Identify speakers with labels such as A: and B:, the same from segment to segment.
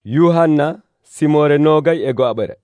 A: Yuhanna simore nogay e go'aɓere.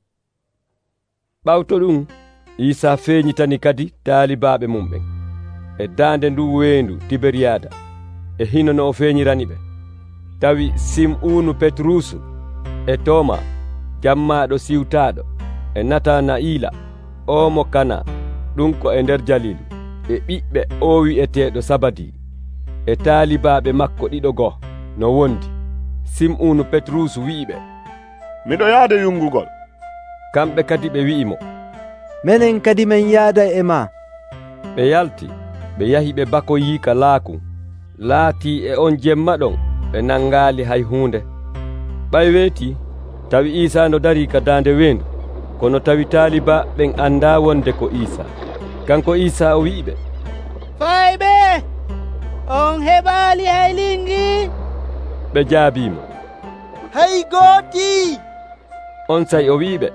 A: Ɓawto ɗum Isa feeñitani kadi taalibaɓe mum ɓen e daande ndu weendu Tiberiyada e hino no o feeñirani ɓe. Tawi Sim'unu Petrusu e Toma jammaɗo siwtaɗo e Natanaila o mo Kana ɗum ko e nder Jalilu e ɓiɓɓe o wi'eteɗo Sabadi e taalibaɓe makko ɗiɗo go no wondi. Sim'unu Petrusu wi'iɓe,
B: miɗo yaada yungugol.
A: Kamɓe kadi ɓe wi'imo,
C: minen kadi men yaada e ma.
A: Ɓe yalti ɓe yahi ɓe bakoyi ka laaku. Laati e on jemma ɗon ɓe nangali hay hunde. Ɓay weeti tawi Isa no dari ka daande weendu, kono tawi taaliba ɓen anda wonde ko Isa. Kanko Isa o wi'iɓe,
D: fayɓe on heɓali hay lingi?
A: Ɓe jaabimo,
D: hay gooti.
A: On say o wi'iɓe,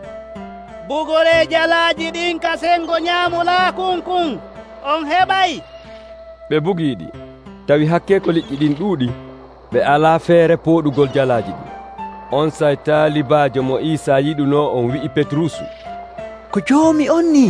D: bugole jalaji ɗin ka sengo ñaamu laakunkun on heɓay?
A: Ɓe bugiiɗi tawi hakke ko liƴƴi ɗin ɗuuɗi ɓe ala feere pooɗugol jalaji ɗin. On say taalibajo mo Isa yiɗuno on wi'i Petrusu,
C: ko joomi on ni.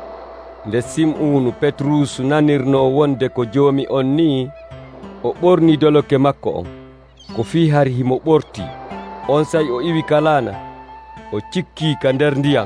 A: Nde Sim'unu Petrusu nanirno wonde ko joomi on ni, o ɓorni doloke makko on ko fii hari himo ɓorti. On say o iwi kalana o cikki ka nder ndiyam.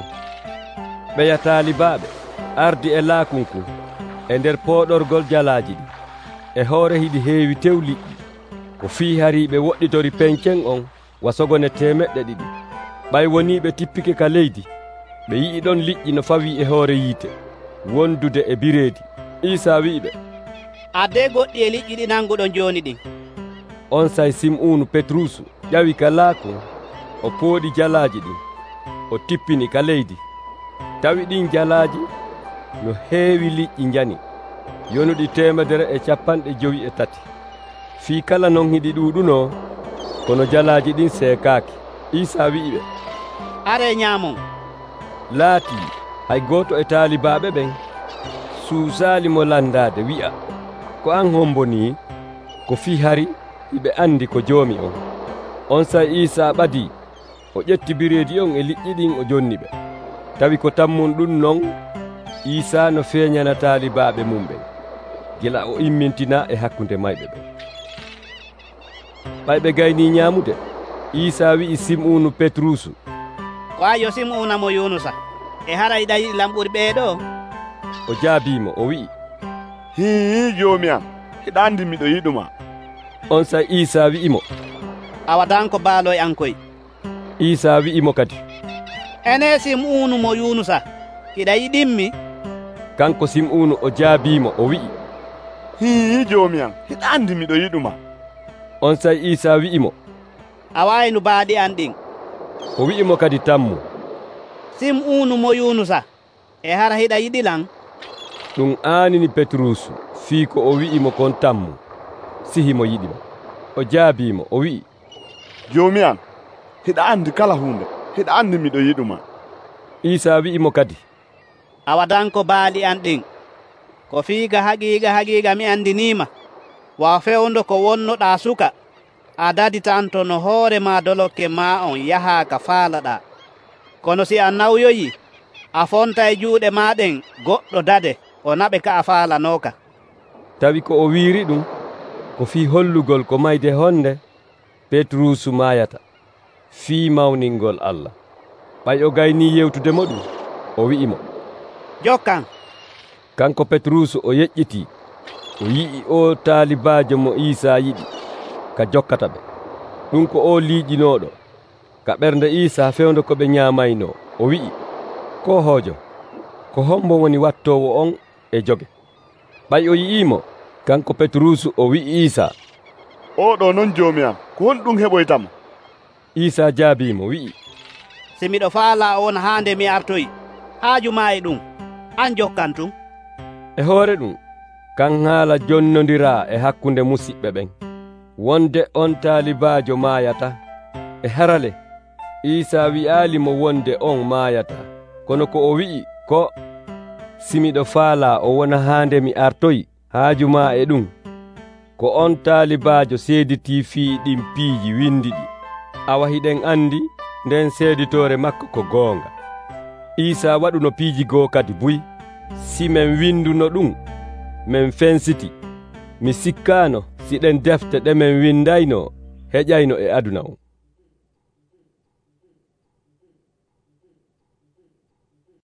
A: Ɓeya taalibaɓe ardi e laakunku e nder pooɗorgol jalaji ɗi e hoore hiɗi heewi tew liƴƴi ko fii hari ɓe woɗɗitori pencen on wasogone 200. Ɓay woni ɓe tippike ka leydi ɓe yi'i ɗon liƴƴi no fawi e hoore yiite wondude e bireedi. Isa wi'iɓe,
D: adde goɗɗi e liƴƴi ɗi nanguɗon joni ɗin.
A: On say Sim'unu Petrusu ƴawi ka laaku o pooɗi jalaji ɗin o tippini ka leydi. Tawi ɗin jalaji no heewi liƴƴi njani yonuɗi 153. Fii kala non hiɗi ɗuuɗuno kono jalaji ɗin seekaaki. Isa wi'iɓe,
D: are ñaamon.
A: Laati hay gooto e taalibaɓe ɓen suusaali mo landade wi'a, ko an homboni ko fii hari hiɓe andi ko joomi on. On say Isa ɓadi o ƴetti bireedi on e liƴƴi ɗin o jonni ɓe. Tawi ko tammum ɗum non Isa no feeñana taalibaɓe mum ɓen gila o immintina e hakkunde mayɓe ɓen. Ɓay ɓe gayni ñaamude, Isa wi'i Sim'unu Petrusu,
D: ko ayo Sim'una mo Yunusa e haray ɗayi lamɓuri ɓeeɗo?
A: O jaabimo o wi'i,
B: hii joomi am, hiɗa andi miɗo yiɗuma.
A: On say Isa wi'imo,
D: a wadanko baalo e an koy.
A: Isa wi'imo kadi,
D: ene Sim'unu mo Yunusa hiɗa yiɗimmi?
A: Kanko Sim'unu o jaabimo o wi'i,
B: hii joomi am, hiɗa andi miɗo yiɗuma.
A: On say Isa wi'imo,
D: a waynu baaɗi an ɗin.
A: O wi'imo kadi tammu,
D: Sim'unu mo Yunusa e hara hiɗa yiɗilan?
A: ɗum aanini Petrusu fii ko o wi'imo kon tammu sihi mo yiɗimo. O jaabimo o wi'i,
B: joomi am, hiɗa andi kala hunde, hiɗa andi miɗo yiɗuma.
A: Isa wi'imo kadi,
D: a wadanko baali an ɗin. Ko fiiga haqiiqa mi andinima, wa fewndo ko wonnoɗa suka a daditanto no hoore ma dolokke ma on yaha ka faalaɗa. Kono si a nawyoyi a fonta e juuɗe maɗen goɗɗo dade o naɓe ka a faalanoka.
A: Tawi ko o wiiri ɗum ko fii hollugol ko mayde honde Petrusu maayata fii mawningol Allah. Ɓay o gayni yewtude mo ɗum o wi'imo,
D: jokkan.
A: Kanko Petrusu o yeƴƴiti o yi'i o taalibajo mo Isa yiɗi ka jokkata ɓe. Ɗum ko o liiƴinoɗo ka ɓernde Isa fewndo ko ɓe ñaamayno. O wi'i, ko hoojo, ko hombo woni wattowo on e joge. Ɓay o yi'imo kanko Petrusu o wi'i Isa,
B: oɗo non joomi am, ko honɗum heɓoytamo?
A: Isa jaabimo wi'i,
D: si miɗo faala on haande mi artoyi, haaju ma e ɗum, an jokkantum.
A: E hoore ɗum kan haala jonnodira e hakkunde musidɓe ɓen. Wonde on taalibajo maayata e harale Isa wi'alimo wonde on maayata, kono ko o wi'i ko si miɗo faala o wona haande mi artoyi, haaju ma e ɗum ko on taalibajo seediti fii ɗin piiji windiɗi awa hiɗen andi nden seeditore makko ko goonga. Isa waɗuno piiji goo kadi buyi. Si men winduno ɗum men fensiti, mi sikkano siɗen defte ɗe men windayno heƴayno e aduna o.